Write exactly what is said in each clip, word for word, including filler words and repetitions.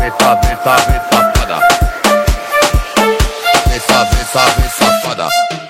vem, tá, vem, tá, vem, safada. Vem, tá, vem, tá, vem, safada.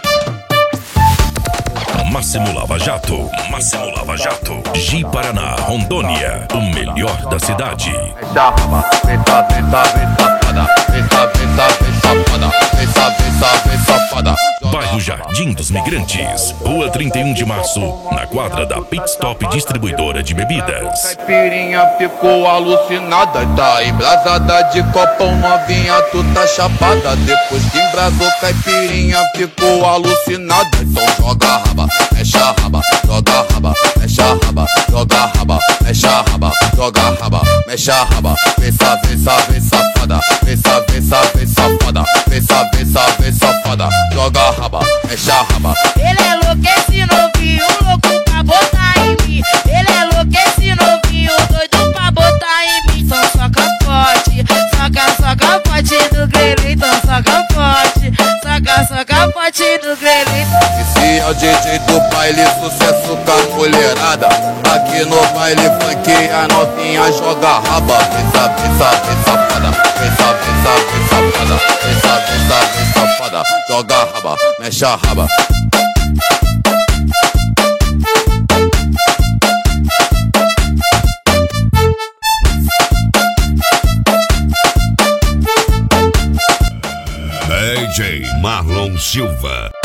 Máximo Lava Jato, Máximo Lava Jato, Ji Paraná, Rondônia, o melhor da cidade. Mexe a raba, vem, tá, vem, tá, vem, safada. Vem, tá, vem, tá, vem, safada. Vem, tá, vem, tá, vem, safada. Bairro Jardim dos Migrantes, Rua trinta e um de Março, na quadra da Pit Stop Distribuidora de Bebidas. Caipirinha ficou alucinada, tá embrasada de copão novinha, tu tá chapada. Depois que embrasou, caipirinha ficou alucinada. Então joga a raba, mexe a raba, joga a raba, mexe a raba, joga a raba, mexe a raba, joga a raba, mexe a raba. Vem, sa, vem, sa, vem, safada. Vem, sa, vem, sa, vem, safada. Vem, sa, vem, sa, vem, safada. Joga a raba, mexe a raba. Ele é louco, esse novinho, louco pra botar em mim. Ele é louco, esse novinho, doido pra botar em mim. Então soca forte, soca, soca forte do grelho. Então soca forte, soca, soca forte do grelho. Esse é o D J do baile, sucesso com a mulherada. Aqui no baile funk a novinha joga a raba. Pensa, pensa, pensa, safada. Pensa, pensa, pensa, safada. Pensa, pensa, pensa, safada. Joga a raba, mexe a raba. D J Marlon Silva.